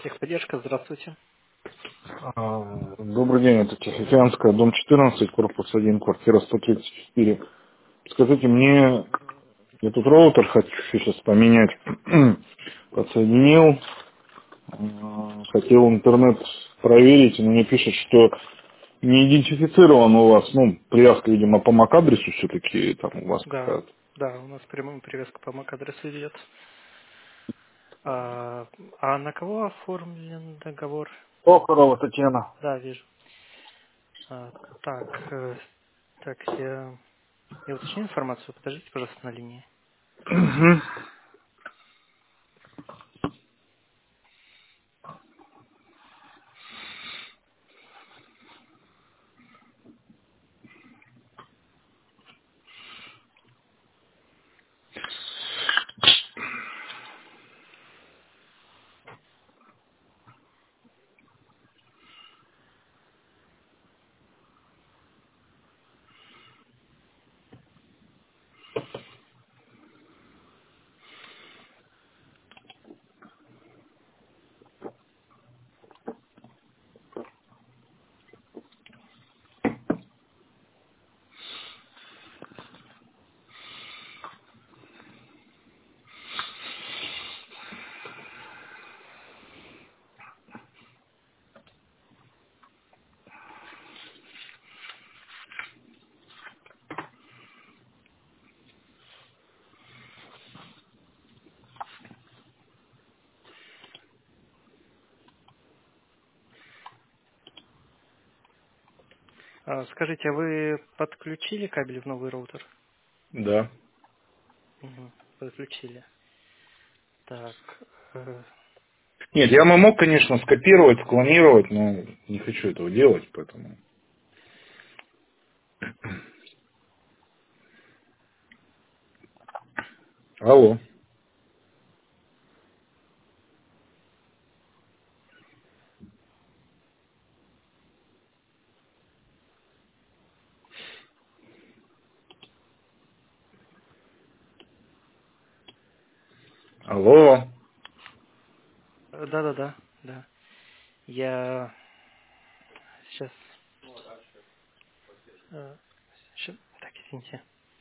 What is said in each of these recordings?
Техподдержка, здравствуйте. Добрый день, это Тихоокеанская, дом 14, корпус 1, квартира 134. Скажите, я тут роутер хочу сейчас поменять. Подсоединил, хотел интернет проверить, но мне пишет, что не идентифицирован у вас, привязка, видимо, по MAC-адресу все-таки там у вас Да, какая-то. да, у нас прямая привязка по MAC-адресу идет. А на кого оформлен договор? Прохорова Татьяна. Да, вижу. А, так, так, я уточню информацию. Подождите, пожалуйста, на линии. Мгм. Скажите, а вы подключили кабель в новый роутер? Да. Угу, подключили. Так, Нет, я бы мог, конечно, скопировать, склонировать, но не хочу этого делать, поэтому. Алло. Алло. да. Да. Я сейчас, так, извините.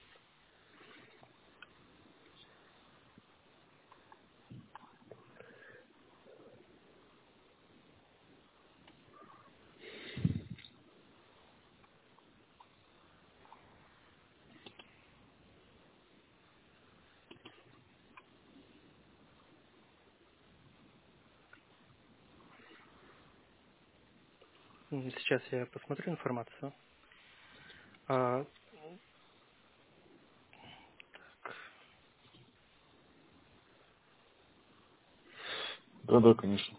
Сейчас я посмотрю информацию. А, Да, конечно.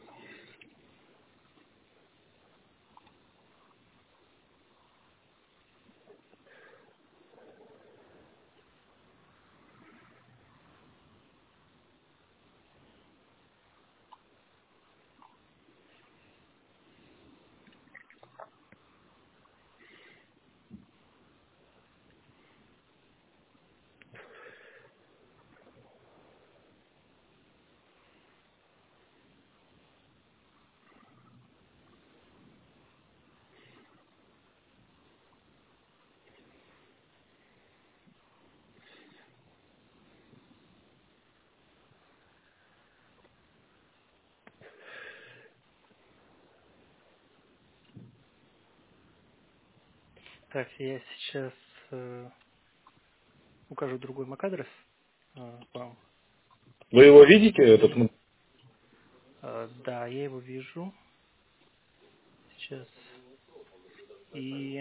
так, я сейчас укажу другой MAC-адрес вам. Вы его видите, этот? И да, я его вижу сейчас. И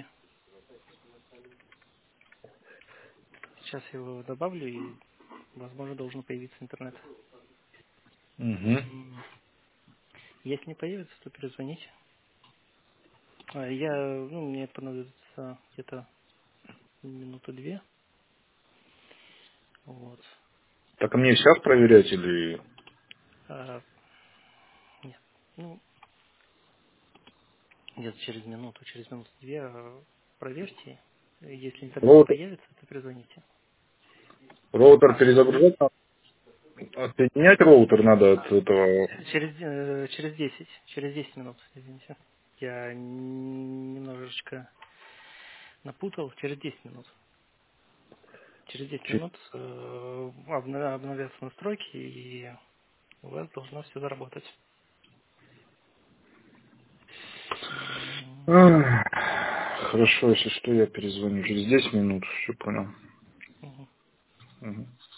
сейчас я его добавлю, и, возможно, должен появиться интернет. Угу. Если не появится, то перезвоните. Мне понадобится где-то минуты две. Вот. Так а мне сейчас проверять или... А, нет, ну, где-то через минуту две проверьте. Если интернет не Роутер, появится, то перезвоните. роутер И перезагружать надо? Отсоединять роутер надо от этого. Через 10 минут, извините. Я немножечко напутал. Через 10 минут. Через 10 минут обновятся настройки, и у вас должно все заработать. Ах, хорошо, если что, я перезвоню через 10 минут. Все понял. Мгм. Мгм.